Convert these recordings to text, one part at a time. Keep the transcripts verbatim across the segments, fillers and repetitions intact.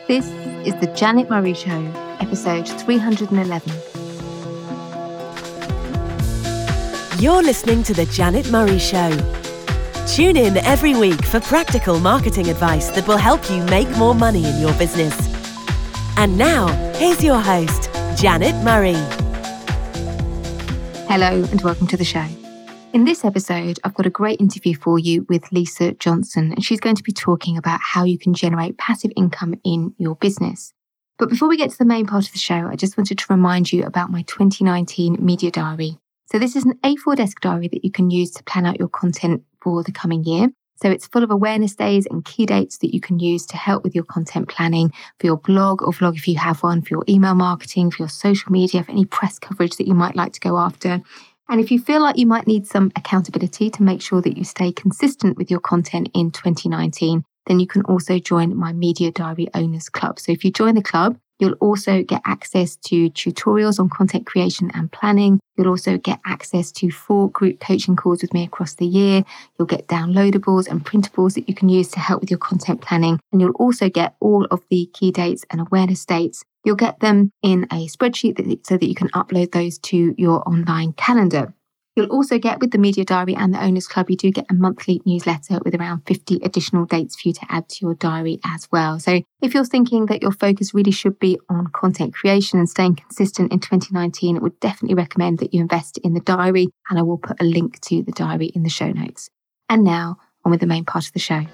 This is the Janet Murray Show, episode three hundred eleven. You're listening to the Janet Murray Show. Tune in every week for practical marketing advice that will help you make more money in your business. And now, here's your host, Janet Murray. Hello and welcome to the show. In this episode, I've got a great interview for you with Lisa Johnson, and she's going to be talking about how you can generate passive income in your business. But before we get to the main part of the show, I just wanted to remind you about my twenty nineteen media diary. So this is an A four desk diary that you can use to plan out your content for the coming year. So it's full of awareness days and key dates that you can use to help with your content planning for your blog or vlog if you have one, for your email marketing, for your social media, for any press coverage that you might like to go after. And if you feel like you might need some accountability to make sure that you stay consistent with your content in twenty nineteen, then you can also join my Media Diary Owners Club. So if you join the club, you'll also get access to tutorials on content creation and planning. You'll also get access to four group coaching calls with me across the year. You'll get downloadables and printables that you can use to help with your content planning. And you'll also get all of the key dates and awareness dates. You'll get them in a spreadsheet that, so that you can upload those to your online calendar. You'll also get, with the Media Diary and the Owners Club, you do get a monthly newsletter with around fifty additional dates for you to add to your diary as well. So if you're thinking that your focus really should be on content creation and staying consistent in twenty nineteen, I would definitely recommend that you invest in the diary, and I will put a link to the diary in the show notes. And now, on with the main part of the show.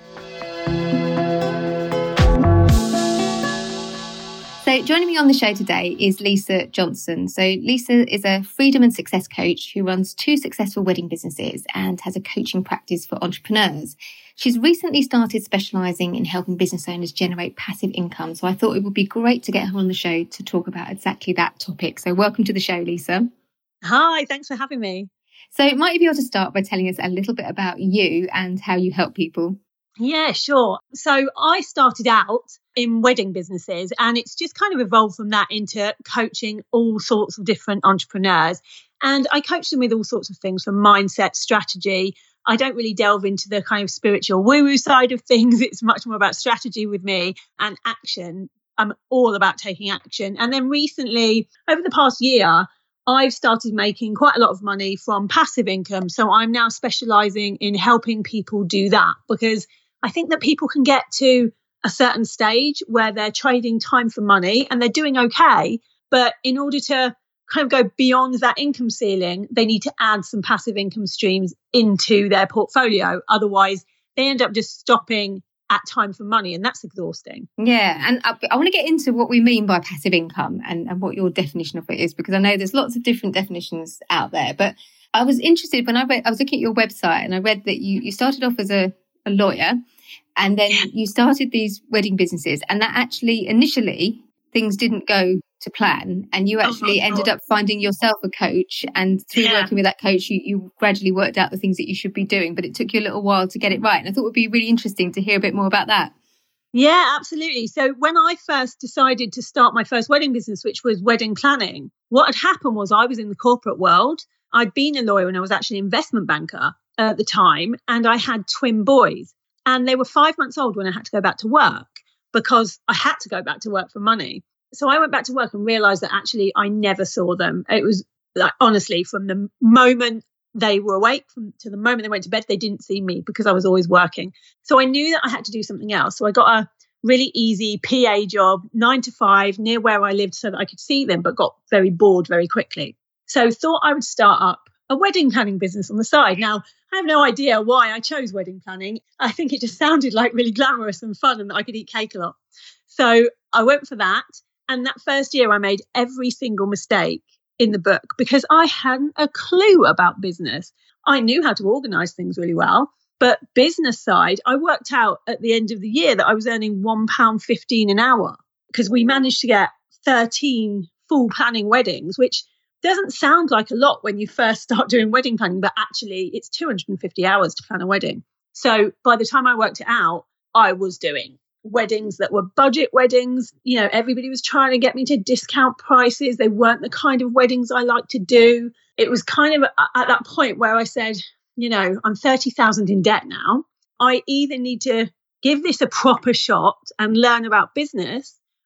So joining me on the show today is Lisa Johnson. So Lisa is a freedom and success coach who runs two successful wedding businesses and has a coaching practice for entrepreneurs. She's recently started specialising in helping business owners generate passive income. So I thought it would be great to get her on the show to talk about exactly that topic. So welcome to the show, Lisa. Hi, thanks for having me. So might you be able to start by telling us a little bit about you and how you help people? Yeah, sure. So I started out in wedding businesses, and it's just kind of evolved from that into coaching all sorts of different entrepreneurs. And I coach them with all sorts of things, from mindset, strategy. I don't really delve into the kind of spiritual woo-woo side of things. It's much more about strategy with me and action. I'm all about taking action. And then recently, over the past year, I've started making quite a lot of money from passive income. So I'm now specializing in helping people do that, because I think that people can get to a certain stage where they're trading time for money and they're doing okay. But in order to kind of go beyond that income ceiling, they need to add some passive income streams into their portfolio. Otherwise, they end up just stopping at time for money, and that's exhausting. Yeah, and I, I want to get into what we mean by passive income and, and what your definition of it is, because I know there's lots of different definitions out there. But I was interested when I read, I was looking at your website and I read that you, you started off as a, a lawyer, and then you started these wedding businesses, and that actually initially things didn't go to plan, and you actually oh ended up finding yourself a coach, and through yeah. working with that coach you, you gradually worked out the things that you should be doing, but it took you a little while to get it right. And I thought it would be really interesting to hear a bit more about that. Yeah, absolutely. So when I first decided to start my first wedding business, which was wedding planning, what had happened was I was in the corporate world. I'd been a lawyer and I was actually an investment banker at the time, and I had twin boys. And they were five months old when I had to go back to work, because I had to go back to work for money. So I went back to work and realised that actually I never saw them. It was like, honestly, from the moment they were awake from, to the moment they went to bed, they didn't see me because I was always working. So I knew that I had to do something else. So I got a really easy P A job, nine to five, near where I lived so that I could see them, but got very bored very quickly. So thought I would start up a wedding planning business on the side. Now, I have no idea why I chose wedding planning. I think it just sounded like really glamorous and fun, and that I could eat cake a lot. So I went for that. And that first year I made every single mistake in the book because I hadn't a clue about business. I knew how to organize things really well, but business side, I worked out at the end of the year that I was earning one pound fifteen an hour, because we managed to get thirteen full planning weddings, which doesn't sound like a lot when you first start doing wedding planning, but actually it's two hundred fifty hours to plan a wedding. So by the time I worked it out, I was doing weddings that were budget weddings. You know, everybody was trying to get me to discount prices. They weren't the kind of weddings I like to do. It was kind of at that point where I said, you know, I'm thirty thousand in debt now. I either need to give this a proper shot and learn about business,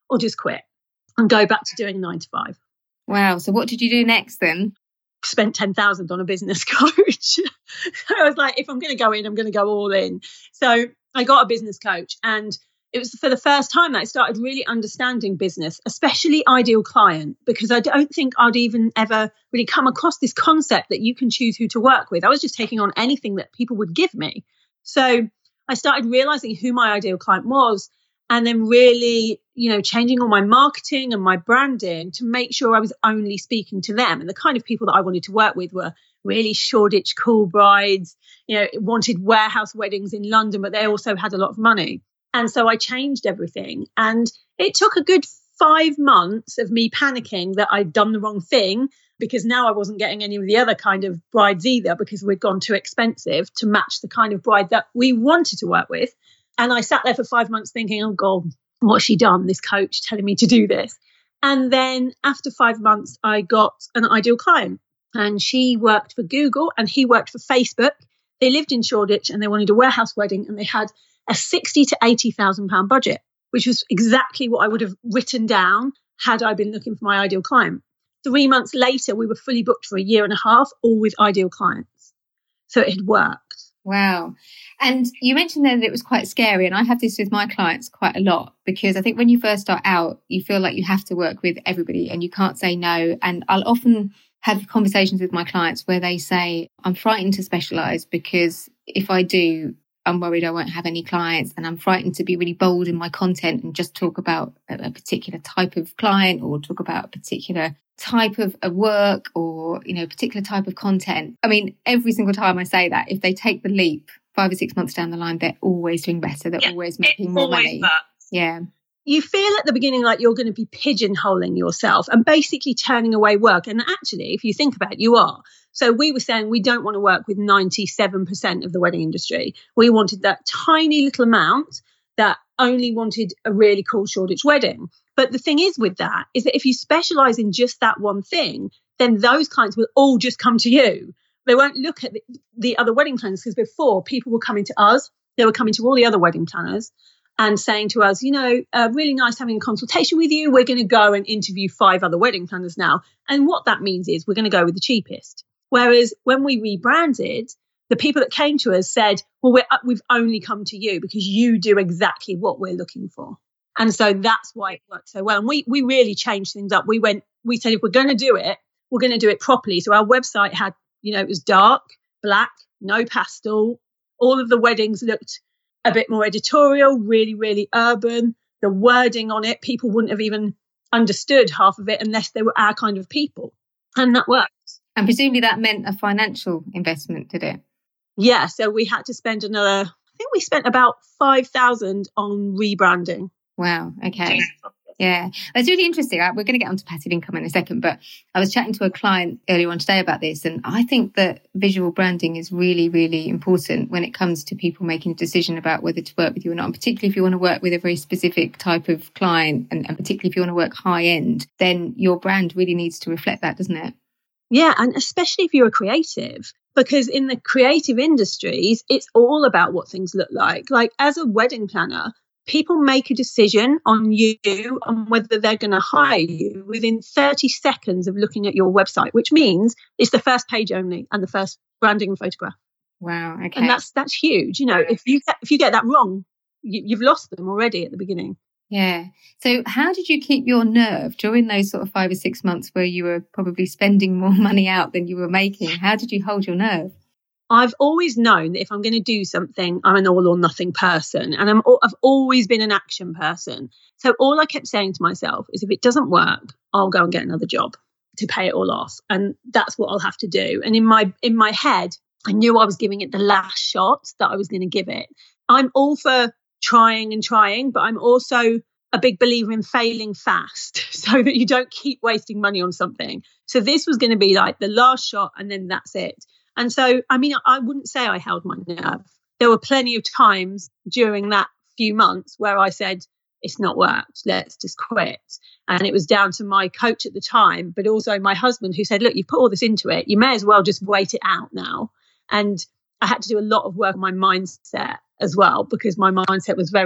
or just quit and go back to doing nine to five. Wow. So what did you do next then? Spent ten thousand on a business coach. I was like, if I'm going to go in, I'm going to go all in. So I got a business coach, and it was for the first time that I started really understanding business, especially ideal client, because I don't think I'd even ever really come across this concept that you can choose who to work with. I was just taking on anything that people would give me. So I started realizing who my ideal client was, and then really, you know, changing all my marketing and my branding to make sure I was only speaking to them. And the kind of people that I wanted to work with were really Shoreditch cool brides, you know, wanted warehouse weddings in London, but they also had a lot of money. And so I changed everything. And it took a good five months of me panicking that I'd done the wrong thing, because now I wasn't getting any of the other kind of brides either, because we'd gone too expensive to match the kind of bride that we wanted to work with. And I sat there for five months thinking, oh God, what's she done? This coach telling me to do this. And then after five months, I got an ideal client, and she worked for Google and he worked for Facebook. They lived in Shoreditch and they wanted a warehouse wedding, and they had a sixty to eighty thousand pound budget, which was exactly what I would have written down had I been looking for my ideal client. Three months later, we were fully booked for a year and a half, all with ideal clients. So it had worked. Wow. And you mentioned then that it was quite scary. And I have this with my clients quite a lot, because I think when you first start out, you feel like you have to work with everybody and you can't say no. And I'll often have conversations with my clients where they say, I'm frightened to specialise because if I do, I'm worried I won't have any clients, and I'm frightened to be really bold in my content and just talk about a, a particular type of client or talk about a particular type of a work or, you know, a particular type of content. I mean, every single time I say that, if they take the leap five or six months down the line, they're always doing better. They're yeah, always making more money. That. Yeah. You feel at the beginning like you're going to be pigeonholing yourself and basically turning away work. And actually, if you think about it, you are. So we were saying we don't want to work with ninety-seven percent of the wedding industry. We wanted that tiny little amount that only wanted a really cool Shoreditch wedding. But the thing is with that is that if you specialise in just that one thing, then those clients will all just come to you. They won't look at the, the other wedding planners, because before people were coming to us, they were coming to all the other wedding planners and saying to us, you know, uh, really nice having a consultation with you. We're going to go and interview five other wedding planners now. And what that means is we're going to go with the cheapest. Whereas when we rebranded, the people that came to us said, well, we're, we've only come to you because you do exactly what we're looking for. And so that's why it worked so well. And we we really changed things up. We went, we said, if we're going to do it, we're going to do it properly. So our website had, you know, it was dark, black, no pastel. All of the weddings looked a bit more editorial, really, really urban. The wording on it, people wouldn't have even understood half of it unless they were our kind of people. And that worked. And presumably that meant a financial investment, did it? Yeah. So we had to spend another, I think we spent about five thousand on rebranding. Wow. Okay. Yeah. That's really interesting. We're going to get onto passive income in a second, but I was chatting to a client earlier on today about this. And I think that visual branding is really, really important when it comes to people making a decision about whether to work with you or not. And particularly if you want to work with a very specific type of client, and, and particularly if you want to work high end, then your brand really needs to reflect that, doesn't it? Yeah. And especially if you're a creative, because in the creative industries, it's all about what things look like. Like as a wedding planner, people make a decision on you and whether they're going to hire you within thirty seconds of looking at your website, which means it's the first page only and the first branding and photograph. Wow. Okay. And that's that's huge. You know, if you get, if you get that wrong, you, you've lost them already at the beginning. Yeah. So how did you keep your nerve during those sort of five or six months where you were probably spending more money out than you were making? How did you hold your nerve? I've always known that if I'm going to do something, I'm an all or nothing person. And I'm, I've always been an action person. So all I kept saying to myself is if it doesn't work, I'll go and get another job to pay it all off. And that's what I'll have to do. And in my in my head, I knew I was giving it the last shot that I was going to give it. I'm all for trying and trying, but I'm also a big believer in failing fast so that you don't keep wasting money on something. So this was going to be like the last shot and then that's it. And so, I mean, I wouldn't say I held my nerve. There were plenty of times during that few months where I said, it's not worked, let's just quit. And it was down to my coach at the time, but also my husband, who said, look, you've put all this into it. You may as well just wait it out now. And I had to do a lot of work on my mindset as well, because my mindset was very,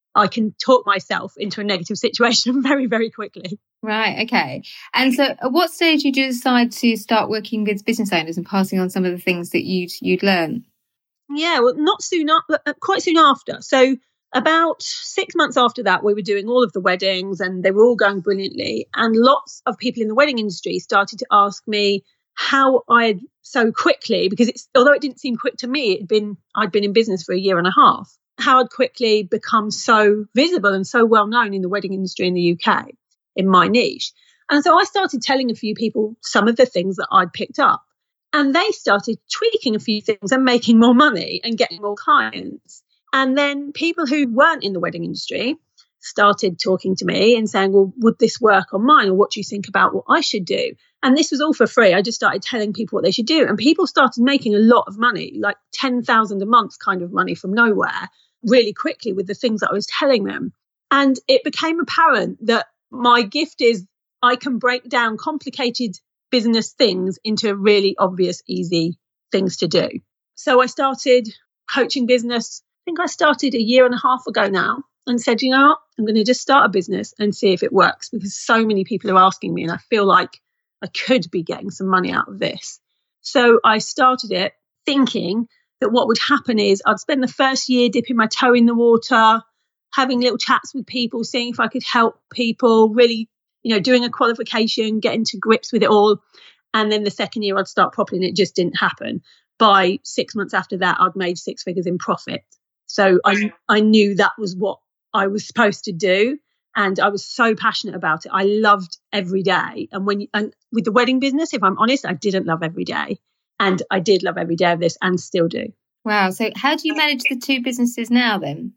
I can talk myself into a negative situation very, very quickly. Right. Okay. And so at what stage did you decide to start working with business owners and passing on some of the things that you'd, you'd learned? Yeah, well, not soon, up, quite soon after. So about six months after that, we were doing all of the weddings and they were all going brilliantly. And lots of people in the wedding industry started to ask me how I had so quickly, because it's, although it didn't seem quick to me, it'd been, I'd been in business for a year and a half, how I'd quickly become so visible and so well known in the wedding industry in the U K, in my niche. And so I started telling a few people some of the things that I'd picked up. And they started tweaking a few things and making more money and getting more clients. And then people who weren't in the wedding industry started talking to me and saying, well, would this work on mine? Or what do you think about what I should do? And this was all for free. I just started telling people what they should do. And people started making a lot of money, like ten thousand a month kind of money from nowhere, really quickly with the things that I was telling them. And it became apparent that my gift is I can break down complicated business things into really obvious, easy things to do. So I started coaching business. I think I started a year and a half ago now and said, you know what, I'm going to just start a business and see if it works because so many people are asking me and I feel like I could be getting some money out of this. So I started it thinking that what would happen is I'd spend the first year dipping my toe in the water, having little chats with people, seeing if I could help people, really, you know, doing a qualification, getting to grips with it all. And then the second year I'd start properly and it just didn't happen. By six months after that, I'd made six figures in profit. So I, I knew that was what I was supposed to do. And I was so passionate about it. I loved every day. And when you, and with the wedding business, if I'm honest, I didn't love every day. And I did love every day of this and still do. Wow. So how do you manage the two businesses now then?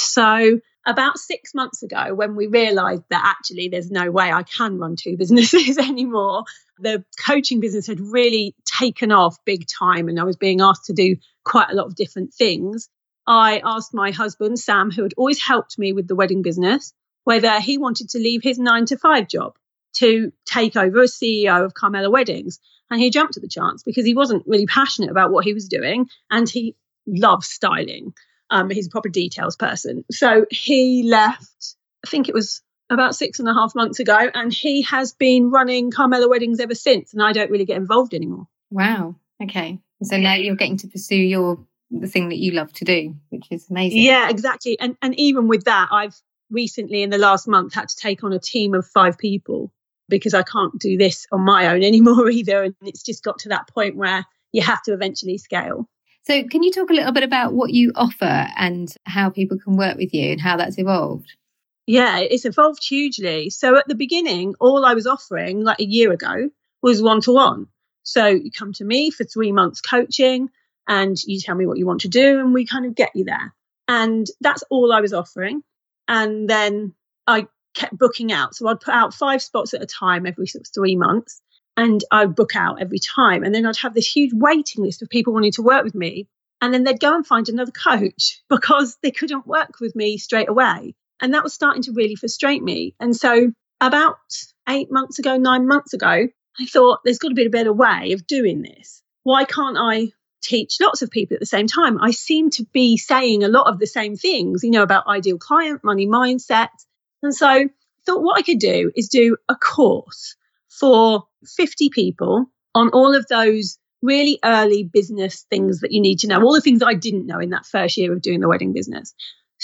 So about six months ago, when we realised that actually there's no way I can run two businesses anymore, the coaching business had really taken off big time and I was being asked to do quite a lot of different things. I asked my husband, Sam, who had always helped me with the wedding business, whether he wanted to leave his nine to five job to take over as C E O of Carmela Weddings. And he jumped at the chance because he wasn't really passionate about what he was doing and he loves styling. Um, he's a proper details person. So he left, I think it was about six and a half months ago, and he has been running Carmela Weddings ever since. And I don't really get involved anymore. Wow. Okay. So now you're getting to pursue your the thing that you love to do, which is amazing. Yeah, exactly. And and even with that, I've recently in the last month had to take on a team of five people because I can't do this on my own anymore either. And it's just got to that point where you have to eventually scale. So can you talk a little bit about what you offer and how people can work with you and how that's evolved? Yeah, it's evolved hugely. So at the beginning, all I was offering like a year ago was one-to-one. So you come to me for three months coaching and you tell me what you want to do and we kind of get you there. And that's all I was offering. And then I kept booking out. So I'd put out five spots at a time every sort of three months. And I'd book out every time. And then I'd have this huge waiting list of people wanting to work with me. And then they'd go and find another coach because they couldn't work with me straight away. And that was starting to really frustrate me. And so about eight months ago, nine months ago, I thought there's got to be a better way of doing this. Why can't I teach lots of people at the same time? I seem to be saying a lot of the same things, you know, about ideal client, money mindset. And so I thought what I could do is do a course for fifty people on all of those really early business things that you need to know, all the things I didn't know in that first year of doing the wedding business.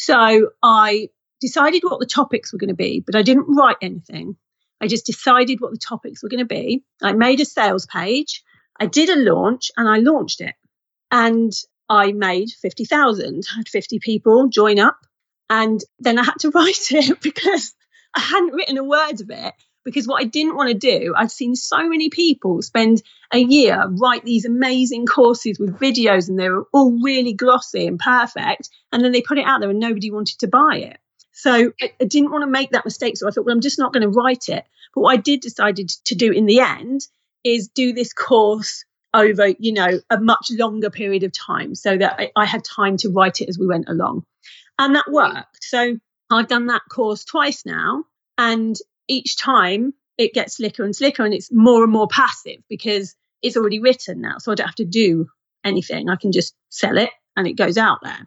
So I decided what the topics were going to be, but I didn't write anything. I just decided what the topics were going to be. I made a sales page. I did a launch and I launched it. And I made fifty thousand, I had fifty people join up. And then I had to write it because I hadn't written a word of it. Because what I didn't want to do, I'd seen so many people spend a year, write these amazing courses with videos and they were all really glossy and perfect. And then they put it out there and nobody wanted to buy it. So I, I didn't want to make that mistake. So I thought, well, I'm just not going to write it. But what I did decided to do in the end is do this course over, you know, a much longer period of time so that I, I had time to write it as we went along. And that worked. So I've done that course twice now. And each time it gets slicker and slicker and it's more and more passive because it's already written now. So I don't have to do anything. I can just sell it and it goes out there.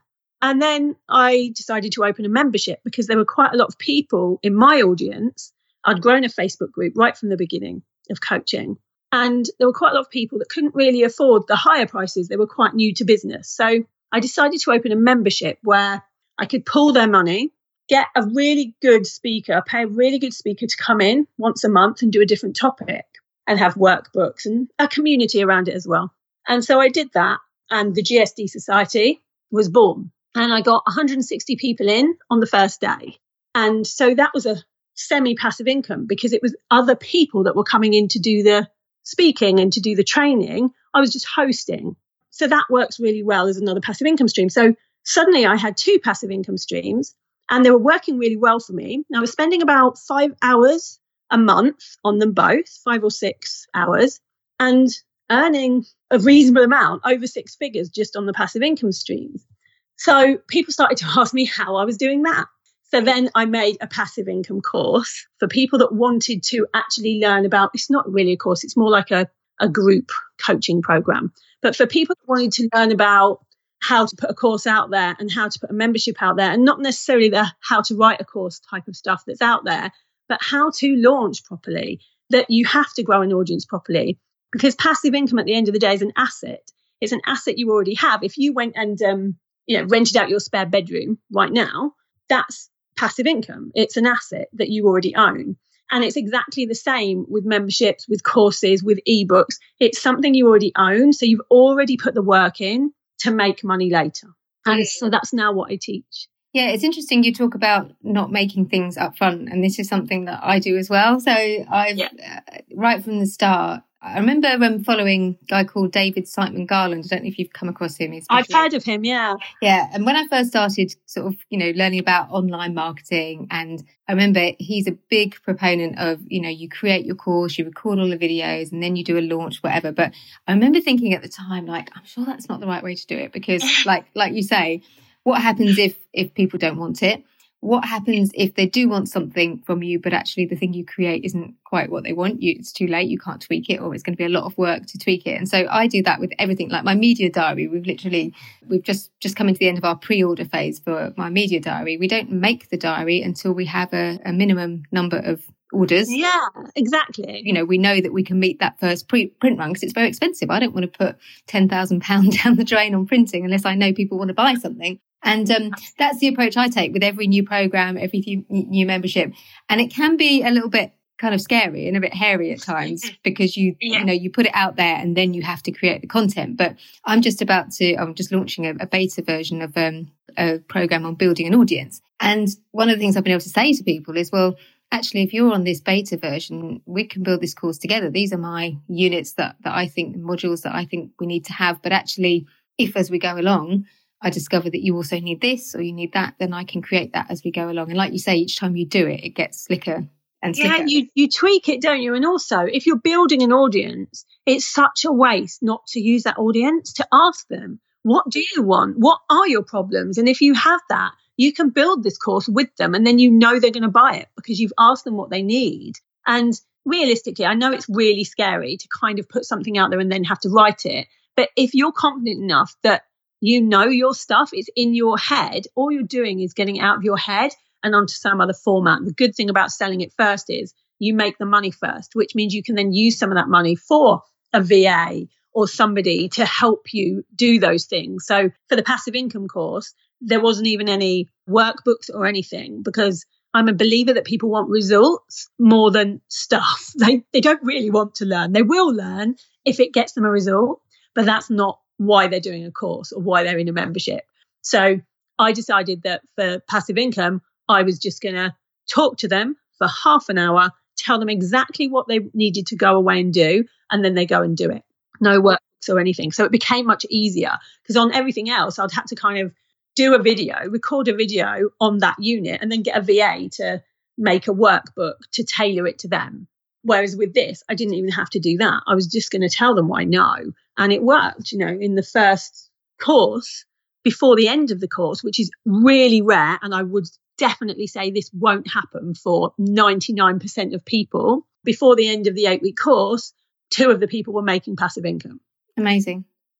And then I decided to open a membership because there were quite a lot of people in my audience. I'd grown a Facebook group right from the beginning of coaching. And there were quite a lot of people that couldn't really afford the higher prices. They were quite new to business. So I decided to open a membership where I could pool their money, get a really good speaker, pay a really good speaker to come in once a month and do a different topic and have workbooks and a community around it as well. And so I did that, and the G S D Society was born. And I got one hundred sixty people in on the first day. And so that was a semi-passive income because it was other people that were coming in to do the speaking and to do the training. I was just hosting. So that works really well as another passive income stream. So suddenly I had two passive income streams and they were working really well for me. I was spending about five hours a month on them both, five or six hours, and earning a reasonable amount, over six figures just on the passive income streams. So people started to ask me how I was doing that. So then I made a passive income course for people that wanted to actually learn about, it's not really a course, it's more like a, a group coaching program. But for people that wanted to learn about how to put a course out there and how to put a membership out there, and not necessarily the how to write a course type of stuff that's out there, but how to launch properly, that you have to grow an audience properly. Because passive income at the end of the day is an asset. It's an asset you already have. If you went and um, you know, rented out your spare bedroom right now, that's passive income. It's an asset that you already own. And it's exactly the same with memberships, with courses, with ebooks. It's something you already own. So you've already put the work in to make money later. And so that's now what I teach. Yeah, it's interesting you talk about not making things up front. And this is something that I do as well. So I've, yeah. uh, right from the start, I remember um, following a guy called David Siteman Garland. I don't know if you've come across him. He's I've heard of him, yeah. Yeah. And when I first started sort of, you know, learning about online marketing, and I remember he's a big proponent of, you know, you create your course, you record all the videos, and then you do a launch, whatever. But I remember thinking at the time, like, I'm sure that's not the right way to do it because like, like you say, what happens if, if people don't want it? What happens if they do want something from you, but actually the thing you create isn't quite what they want? You, it's too late. You can't tweak it, or it's going to be a lot of work to tweak it. And so I do that with everything. Like my media diary, we've literally, we've just, just come into the end of our pre-order phase for my media diary. We don't make the diary until we have a, a minimum number of orders. Yeah, exactly. You know, we know that we can meet that first pre- print run because it's very expensive. I don't want to put ten thousand pounds down the drain on printing unless I know people want to buy something. And um, that's the approach I take with every new program, every new membership. And it can be a little bit kind of scary and a bit hairy at times because you, yeah. you know, you put it out there and then you have to create the content. But I'm just about to, I'm just launching a, a beta version of um, a program on building an audience. And one of the things I've been able to say to people is, well, actually, if you're on this beta version, we can build this course together. These are my units that, that I think, modules that I think we need to have. But actually, if as we go along, I discover that you also need this or you need that, then I can create that as we go along. And like you say, each time you do it, it gets slicker and slicker. Yeah, you, you tweak it, don't you? And also, if you're building an audience, it's such a waste not to use that audience to ask them, what do you want? What are your problems? And if you have that, you can build this course with them and then you know they're going to buy it because you've asked them what they need. And realistically, I know it's really scary to kind of put something out there and then have to write it. But if you're confident enough that you know your stuff is in your head, all you're doing is getting out of your head and onto some other format. The good thing about selling it first is you make the money first, which means you can then use some of that money for a V A or somebody to help you do those things. So for the passive income course, there wasn't even any workbooks or anything because I'm a believer that people want results more than stuff. They they don't really want to learn. They will learn if it gets them a result, but that's not why they're doing a course or why they're in a membership. So I decided that for passive income, I was just going to talk to them for half an hour, tell them exactly what they needed to go away and do, and then they go and do it. No workbooks or anything. So it became much easier because on everything else, I'd have to kind of do a video, record a video on that unit, and then get a V A to make a workbook to tailor it to them. Whereas with this, I didn't even have to do that. I was just going to tell them what I know. And it worked, you know, in the first course, before the end of the course, which is really rare. And I would definitely say this won't happen for ninety-nine percent of people. Before the end of the eight week course, two of the people were making passive income. Amazing.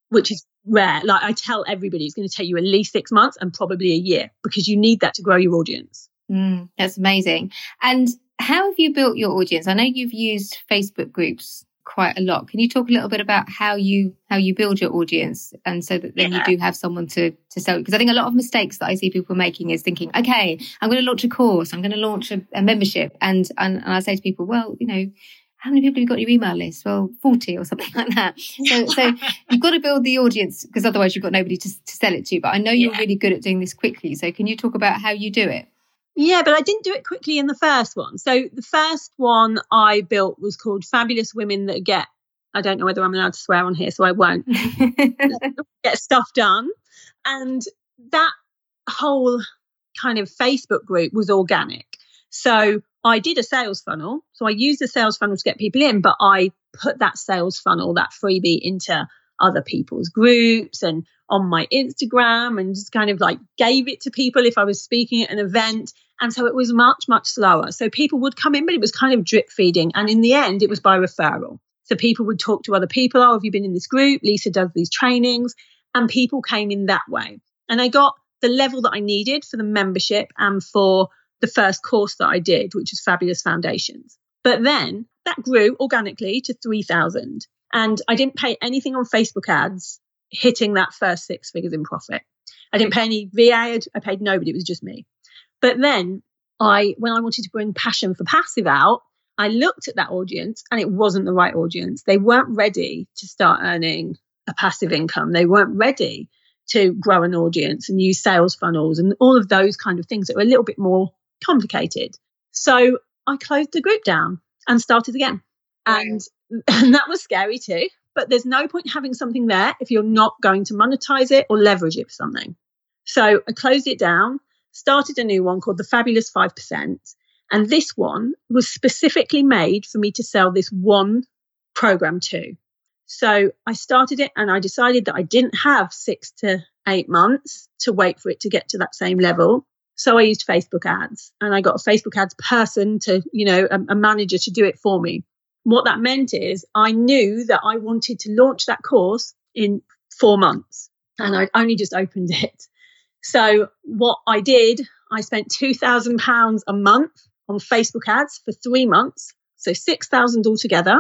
which is rare. Like I tell everybody, it's going to take you at least six months and probably a year because you need that to grow your audience. Mm, that's amazing. And how have you built your audience? I know you've used Facebook groups quite a lot. Can you talk a little bit about how you how you build your audience, and so that then yeah. you do have someone to to sell? Because I think a lot of mistakes that I see people making is thinking, okay, I'm going to launch a course, I'm going to launch a, a membership, and, and and I say to people, well, you know, how many people have you got on your email list? Well, forty or something like that. So so you've got to build the audience, because otherwise you've got nobody to, to sell it to. But I know you're yeah. really good at doing this quickly. So can you talk about how you do it? Yeah, but I didn't do it quickly in the first one. So the first one I built was called Fabulous Women That Get, I don't know whether I'm allowed to swear on here, so I won't, get stuff done. And that whole kind of Facebook group was organic. So I did a sales funnel. So I used the sales funnel to get people in, but I put that sales funnel, that freebie, into other people's groups and on my Instagram, and just kind of like gave it to people if I was speaking at an event. And so it was much, much slower. So people would come in, but it was kind of drip feeding. And in the end, it was by referral. So people would talk to other people. Oh, have you been in this group? Lisa does these trainings. And people came in that way. And I got the level that I needed for the membership and for the first course that I did, which was Fabulous Foundations. But then that grew organically to three thousand. And I didn't pay anything on Facebook ads, hitting that first six figures in profit. I didn't pay any V A ad. I paid nobody. It was just me. But then I, when I wanted to bring Passion for Passive out, I looked at that audience and it wasn't the right audience. They weren't ready to start earning a passive income. They weren't ready to grow an audience and use sales funnels and all of those kind of things that were a little bit more complicated. So I closed the group down and started again. And, and that was scary too. But there's no point having something there if you're not going to monetize it or leverage it for something. So I closed it down, started a new one called the Fabulous five percent. And this one was specifically made for me to sell this one program to. So I started it and I decided that I didn't have six to eight months to wait for it to get to that same level. So I used Facebook ads, and I got a Facebook ads person to, you know, a, a manager to do it for me. What that meant is I knew that I wanted to launch that course in four months and I'd only just opened it. So what I did, I spent two thousand pounds a month on Facebook ads for three months. So six thousand altogether.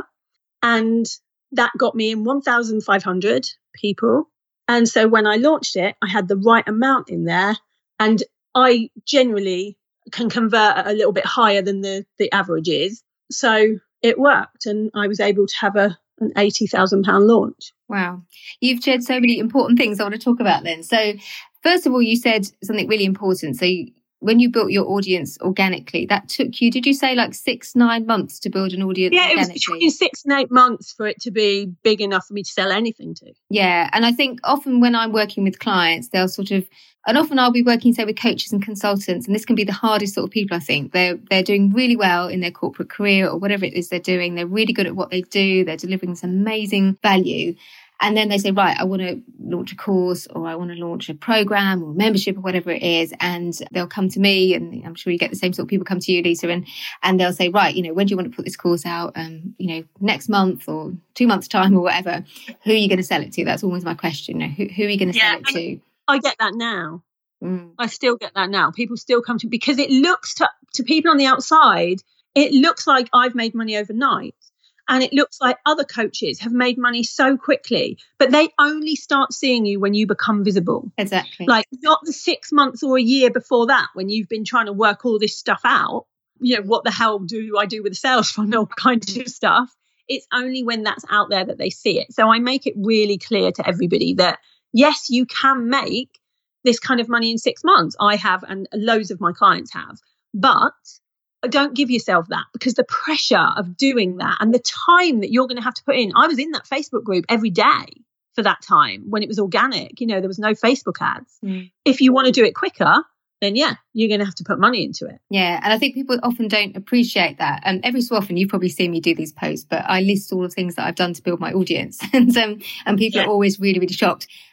And that got me in one thousand five hundred people. And so when I launched it, I had the right amount in there. And I generally can convert at a little bit higher than the, the average is. So it worked. And I was able to have a an eighty thousand pounds launch. Wow. You've shared so many important things I want to talk about then. So first of all, you said something really important. So you, when you built your audience organically, that took you, did you say like six, nine months to build an audience yeah, organically? Yeah, it was between six and eight months for it to be big enough for me to sell anything to. Yeah. And I think often when I'm working with clients, they'll sort of, and often I'll be working, say, with coaches and consultants, and this can be the hardest sort of people, I think. They're, they're doing really well in their corporate career or whatever it is they're doing. They're really good at what they do. They're delivering some amazing value. And then they say, right, I want to launch a course, or I want to launch a program or membership or whatever it is. And they'll come to me, and I'm sure you get the same sort of people come to you, Lisa, and, and they'll say, right, you know, when do you want to put this course out? Um, you know, next month or two months time or whatever. Who are you going to sell it to? That's always my question. You know, who, who are you going to yeah, sell it to? I get that now. Mm. I still get that now. People still come to, because it looks to, to people on the outside, it looks like I've made money overnight. And it looks like other coaches have made money so quickly, but they only start seeing you when you become visible. Exactly. Like not the six months or a year before that, when you've been trying to work all this stuff out. You know, what the hell do I do with a sales funnel kind of stuff? It's only when that's out there that they see it. So I make it really clear to everybody that, yes, you can make this kind of money in six months. I have, and loads of my clients have, but don't give yourself that, because the pressure of doing that and the time that you're going to have to put in. I was in that Facebook group every day for that time when it was organic. You know, there was no Facebook ads. Mm. If you want to do it quicker, then yeah, you're going to have to put money into it. Yeah. And I think people often don't appreciate that. And every so often, you've probably seen me do these posts, but I list all the things that I've done to build my audience. and um, and people yeah. are always really, really shocked.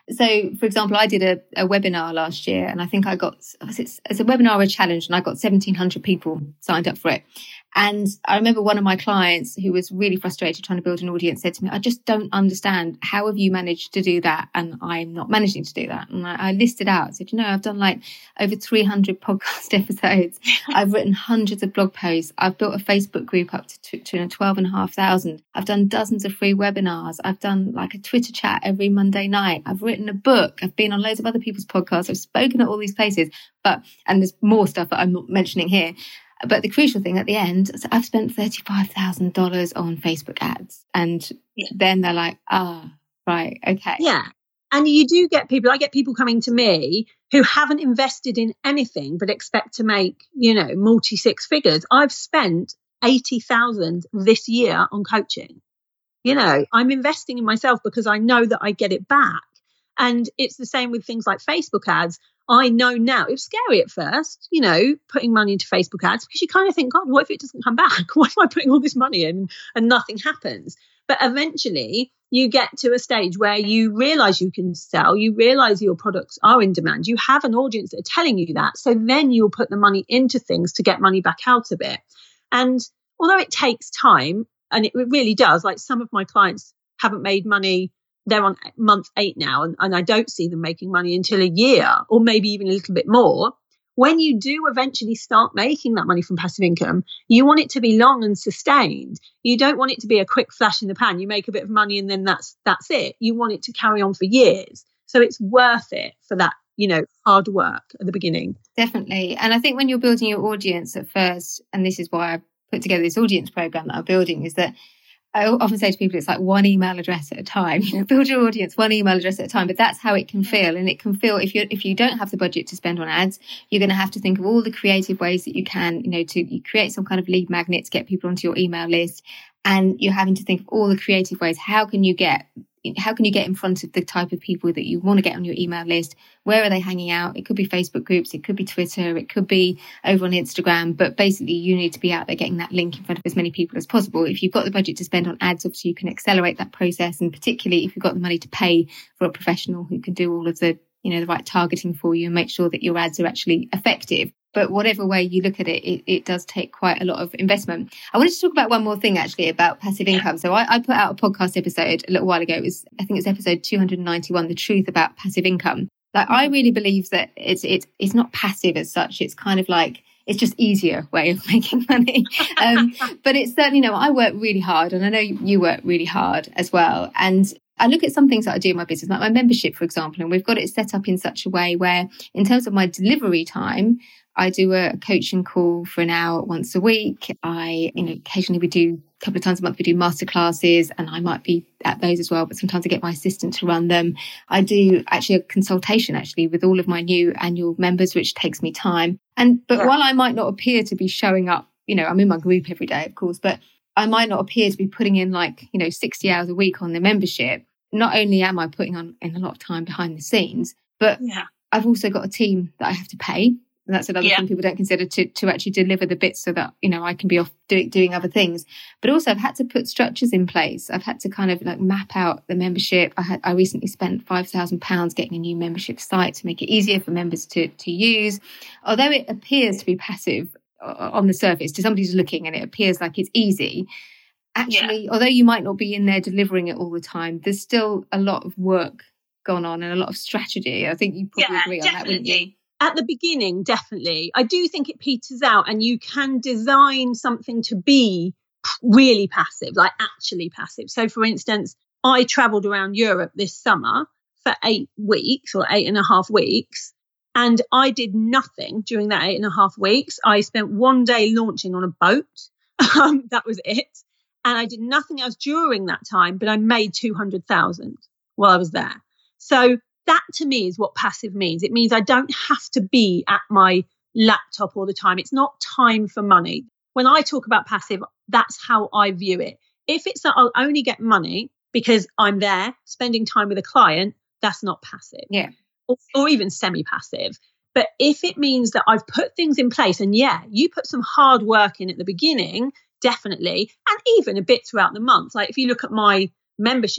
So, for example, I did a, a webinar last year, and I think I got, it's, it's a webinar, a challenge, and I got seventeen hundred people signed up for it. And I remember one of my clients who was really frustrated trying to build an audience said to me, I just don't understand. How have you managed to do that? And I'm not managing to do that. And I, I listed out, I said, you know, I've done like over three hundred podcast episodes. I've written hundreds of blog posts. I've built a Facebook group up to, to twelve and a half thousand. I've done dozens of free webinars. I've done like a Twitter chat every Monday night. I've written a book. I've been on loads of other people's podcasts. I've spoken at all these places, but, and there's more stuff that I'm not mentioning here. But the crucial thing at the end, I've spent thirty-five thousand dollars on Facebook ads. And yeah. then they're like, ah, oh, right, okay. Yeah. And you do get people, I get people coming to me who haven't invested in anything but expect to make, you know, multi six figures. I've spent eighty thousand this year on coaching. You know, I'm investing in myself because I know that I get it back. And it's the same with things like Facebook ads. I know now, it was scary at first, you know, putting money into Facebook ads, because you kind of think, God, what if it doesn't come back? Why am I putting all this money in and nothing happens? But eventually you get to a stage where you realize you can sell, you realize your products are in demand, you have an audience that are telling you that. So then you'll put the money into things to get money back out of it. And although it takes time, and it really does, like some of my clients haven't made money, they're on month eight now, and, and I don't see them making money until a year or maybe even a little bit more. When you do eventually start making that money from passive income, you want it to be long and sustained. You don't want it to be a quick flash in the pan. You make a bit of money and then that's that's it. You want it to carry on for years. So it's worth it for that, you know, hard work at the beginning. Definitely. And I think when you're building your audience at first, and this is why I put together this audience program that I'm building, is that I often say to people, it's like one email address at a time. You know, build your audience one email address at a time. But that's how it can feel. And it can feel, if you if you don't have the budget to spend on ads, you're going to have to think of all the creative ways that you can, you know, to you create some kind of lead magnet to get people onto your email list. And you're having to think of all the creative ways. How can you get how can you get in front of the type of people that you want to get on your email list? Where are they hanging out? It could be Facebook groups, it could be Twitter, it could be over on Instagram, but basically you need to be out there getting that link in front of as many people as possible. If you've got the budget to spend on ads, obviously you can accelerate that process, and particularly if you've got the money to pay for a professional who can do all of the, you know, the right targeting for you and make sure that your ads are actually effective. But whatever way you look at it, it, it does take quite a lot of investment. I wanted to talk about one more thing, actually, about passive income. So I, I put out a podcast episode a little while ago. It was, I think it's episode two hundred ninety-one, The Truth About Passive Income. Like, I really believe that it's, it's, it's not passive as such. It's kind of like, it's just easier way of making money. Um, but it's certainly, you know, I work really hard, and I know you work really hard as well. And I look at some things that I do in my business, like my membership, for example, and we've got it set up in such a way where, in terms of my delivery time, I do a coaching call for an hour once a week. I, you know, occasionally we do a couple of times a month, we do masterclasses, and I might be at those as well, but sometimes I get my assistant to run them. I do actually a consultation actually with all of my new annual members, which takes me time. And, but yeah. while I might not appear to be showing up, you know, I'm in my group every day, of course, but I might not appear to be putting in like, you know, sixty hours a week on the membership. Not only am I putting on in a lot of time behind the scenes, but yeah. I've also got a team that I have to pay. And that's another yeah. thing people don't consider, to, to actually deliver the bits so that, you know, I can be off doing, doing other things. But also I've had to put structures in place. I've had to kind of like map out the membership. I had, I recently spent five thousand pounds getting a new membership site to make it easier for members to, to use. Although it appears to be passive on the surface to somebody who's looking, and it appears like it's easy, actually, yeah. although you might not be in there delivering it all the time, there's still a lot of work going on and a lot of strategy. I think you probably yeah, agree on definitely. that, wouldn't you? At the beginning, definitely. I do think it peters out, and you can design something to be really passive, like actually passive. So, for instance, I travelled around Europe this summer for eight weeks or eight and a half weeks, and I did nothing during that eight and a half weeks. I spent one day launching on a boat. Um, that was it. And I did nothing else during that time, but I made two hundred thousand while I was there. So that to me is what passive means. It means I don't have to be at my laptop all the time. It's not time for money. When I talk about passive, that's how I view it. If it's that I'll only get money because I'm there spending time with a client, that's not passive. Yeah. Or, or even semi-passive. But if it means that I've put things in place, and yeah, you put some hard work in at the beginning, definitely, and even a bit throughout the month. Like if you look at my membership,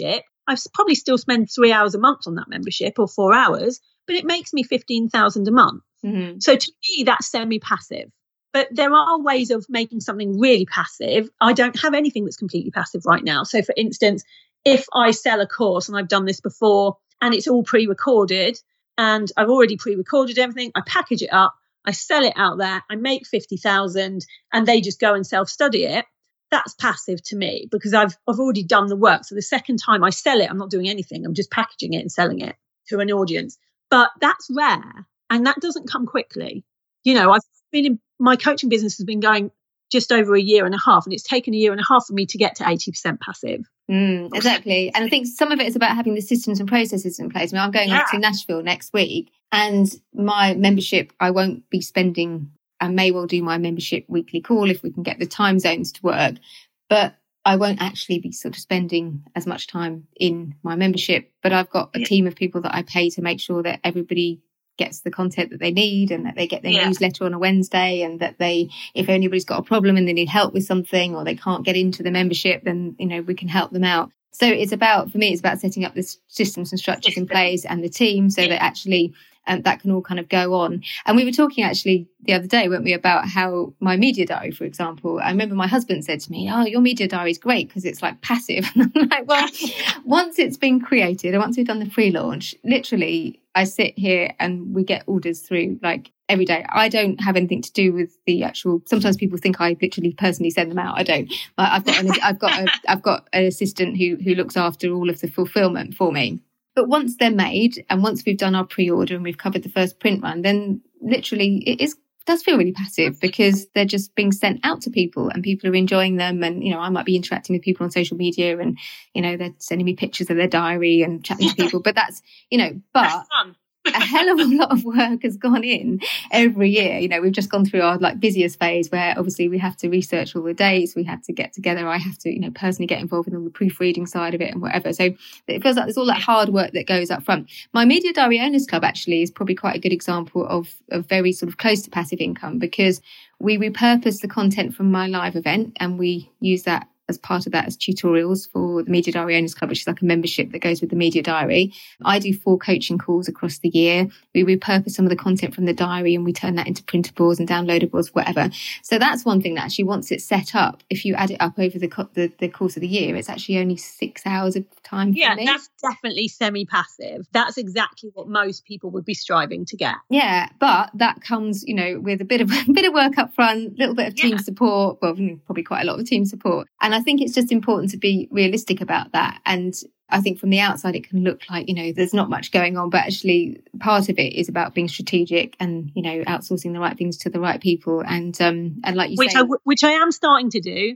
I probably still spend three hours a month on that membership or four hours, but it makes me fifteen thousand a month. Mm-hmm. So to me, that's semi-passive. But there are ways of making something really passive. I don't have anything that's completely passive right now. So for instance, if I sell a course, and I've done this before, and it's all pre-recorded, and I've already pre-recorded everything, I package it up, I sell it out there, I make fifty thousand, and they just go and self-study it. That's passive to me because I've I've already done the work. So the second time I sell it, I'm not doing anything. I'm just packaging it and selling it to an audience. But that's rare, and that doesn't come quickly. You know, I've been in my coaching business has been going just over a year and a half, and it's taken a year and a half for me to get to eighty percent passive. Mm, exactly. And I think some of it is about having the systems and processes in place. I mean, I'm going yeah. off to Nashville next week, and my membership, I won't be spending, I may well do my membership weekly call if we can get the time zones to work, but I won't actually be sort of spending as much time in my membership. But I've got a yeah. team of people that I pay to make sure that everybody gets the content that they need, and that they get their yeah. newsletter on a Wednesday, and that they, if anybody's got a problem and they need help with something or they can't get into the membership, then, you know, we can help them out. So it's about, for me, it's about setting up the systems and structures in place and the team so yeah. that actually um, that can all kind of go on. And we were talking actually the other day, weren't we, about how my media diary, for example, I remember my husband said to me, oh, your media diary is great because it's like passive. And I'm like, well, once it's been created and once we've done the pre-launch, literally I sit here and we get orders through like every day. I don't have anything to do with the actual, sometimes people think I literally personally send them out. I don't. I've got an, I've got a, I've got an assistant who who looks after all of the fulfillment for me. But once they're made and once we've done our pre-order and we've covered the first print run, then literally it is does feel really passive because they're just being sent out to people and people are enjoying them. And, you know, I might be interacting with people on social media and, you know, they're sending me pictures of their diary and chatting to people. But that's, you know, but a hell of a lot of work has gone in every year. You know, we've just gone through our like busiest phase where obviously we have to research all the dates, we have to get together, I have to, you know, personally get involved in all the proofreading side of it and whatever. So it feels like there's all that hard work that goes up front. My Media Diary Owners Club actually is probably quite a good example of a very sort of close to passive income because we repurpose the content from my live event and we use that as part of that as tutorials for the Media Diary Owners Club, which is like a membership that goes with the Media Diary. I do four coaching calls across the year. We repurpose some of the content from the diary and we turn that into printables and downloadables, whatever. So that's one thing that actually once it's set up, if you add it up over the co- the, the course of the year, it's actually only six hours of time. Yeah, for me. That's definitely semi-passive. That's exactly what most people would be striving to get. Yeah, but that comes, you know, with a bit of a bit of work up front, a little bit of team yeah. support, well, probably quite a lot of team support. And I think it's just important to be realistic about that. And I think from the outside, it can look like, you know, there's not much going on, but actually part of it is about being strategic and, you know, outsourcing the right things to the right people. And, um, and like you which say, I, which I am starting to do.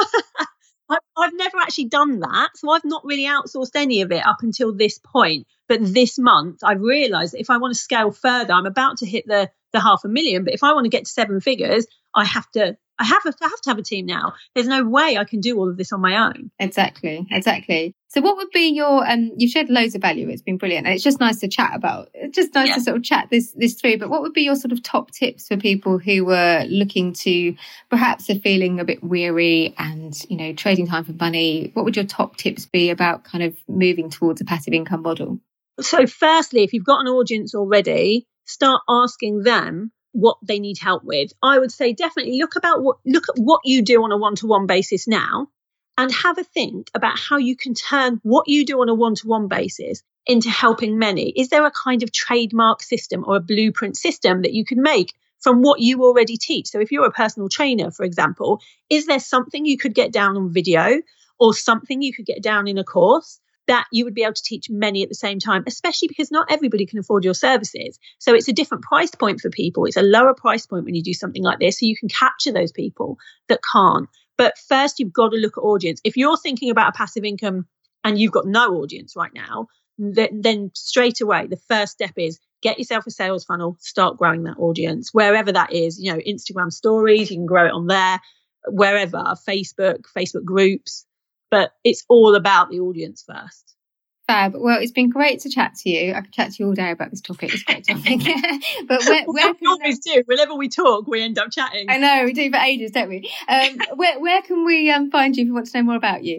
I've, I've never actually done that. So I've not really outsourced any of it up until this point. But this month, I've realised that if I want to scale further, I'm about to hit the, the half a million. But if I want to get to seven figures, I have to I have, a, I have to have a team now. There's no way I can do all of this on my own. Exactly, exactly. So what would be your, um, you've shared loads of value. It's been brilliant. And it's just nice to chat about. It's just nice yeah. to sort of chat this, this through. But what would be your sort of top tips for people who were looking to, perhaps are feeling a bit weary and, you know, trading time for money? What would your top tips be about kind of moving towards a passive income model? So firstly, if you've got an audience already, start asking them what they need help with. I would say definitely look about what look at what you do on a one-to-one basis now and have a think about how you can turn what you do on a one-to-one basis into helping many. Is there a kind of trademark system or a blueprint system that you could make from what you already teach? So if you're a personal trainer, for example, is there something you could get down on video or something you could get down in a course that you would be able to teach many at the same time, especially because not everybody can afford your services. So it's a different price point for people. It's a lower price point when you do something like this, so you can capture those people that can't. But first, you've got to look at audience. If you're thinking about a passive income and you've got no audience right now, then, then straight away, the first step is get yourself a sales funnel, start growing that audience, wherever that is. You know, Instagram stories, you can grow it on there, wherever, Facebook, Facebook groups. But it's all about the audience first. Fab. Well, it's been great to chat to you. I could chat to you all day about this topic. It's a great topic. But where, where we always do. Whenever we talk, we end up chatting. I know, we do for ages, don't we? Um, where, where can we um, find you if you want to know more about you?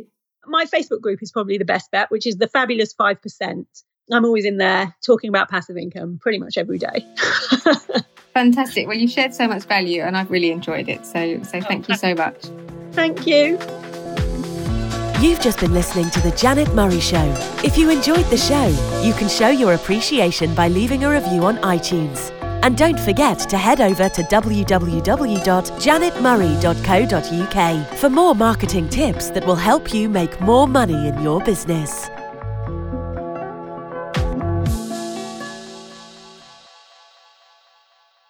my Facebook group is probably the best bet, which is the Fabulous five percent. I'm always in there talking about passive income pretty much every day. Fantastic. Well, you've shared so much value and I've really enjoyed it. So, so thank you so much. Thank you. You've just been listening to The Janet Murray Show. If you enjoyed the show, you can show your appreciation by leaving a review on iTunes. And don't forget to head over to w w w dot janet murray dot co dot u k for more marketing tips that will help you make more money in your business.